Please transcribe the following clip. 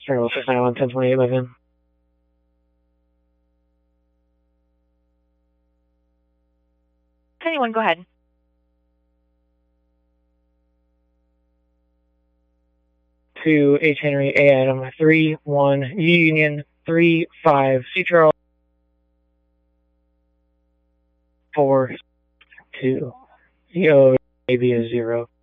Serial 691 1028 by VIN. Anyone, go ahead. To H. Henry A. Adam 3-1 Union 3-5 C. Charles 4-2 CO AB is 0.